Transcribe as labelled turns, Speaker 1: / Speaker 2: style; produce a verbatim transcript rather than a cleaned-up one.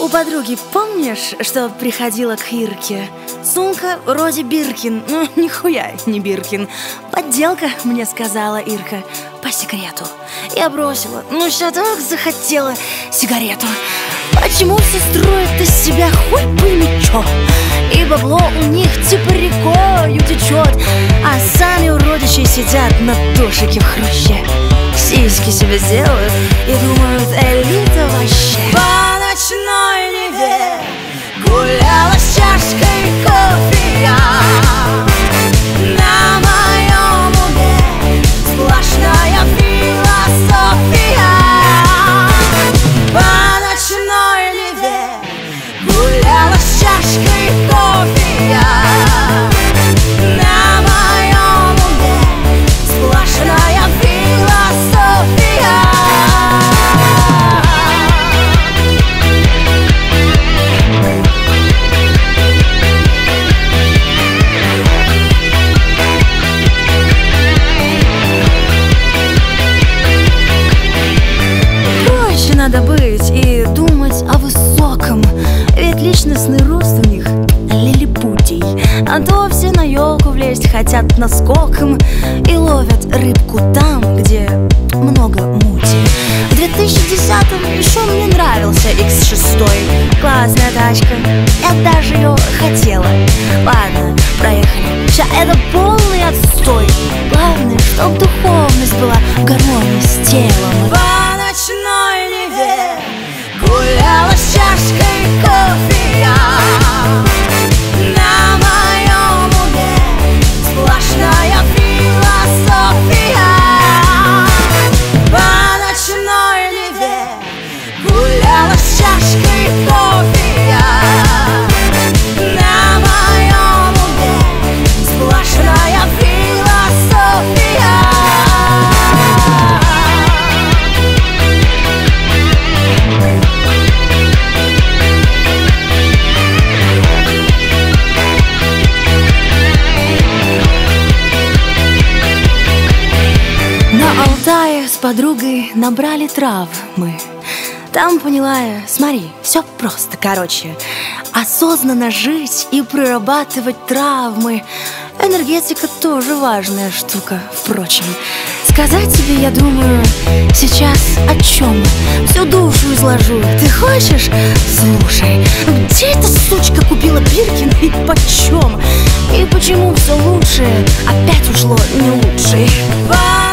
Speaker 1: У подруги, помнишь, что приходила к Ирке? Сумка вроде Биркин, ну нихуя не Биркин. Подделка, мне сказала Ирка, по секрету. Я бросила, ну что так захотела сигарету. Почему все строят из себя хуй пойми чё? И бабло у них типа рекою течет, а сами уродичи сидят на дошике в хруще. Сиськи себе сделают и думают, элита вообще.
Speaker 2: По ночной Неве гуляла с чашкой кофе я. На моем уме сплошная философия. По ночной Неве гуляла с чашкой кофе я. На моем уме сплошная философия.
Speaker 1: Надо быть и думать о высоком, ведь личностный рост у них лилипутий. А то все на елку влезть хотят наскоком и ловят рыбку там, где много мути. В две тысячи десятом еще мне нравился икс шесть. Классная тачка, я даже ее хотела. Ладно, проехали, ща это полный отстой. Главное, чтоб духовность была в гармонии с телом.
Speaker 2: По ночной Неве гуляла с чашкой кофе я. На моем уме сплошная философия. По ночной Неве гуляла с чашкой кофе я. На моем уме сплошная философия.
Speaker 1: На Алтае с подругой набрали трав мы. Там поняла я, смотри, все просто, короче. Осознанно жить и прорабатывать травмы. Энергетика тоже важная штука, впрочем. Сказать тебе, я думаю, сейчас о чем? Всю душу изложу. Ты хочешь? Слушай, где эта сучка купила Биркин и почем? И почему все лучшее опять ушло не лучшее?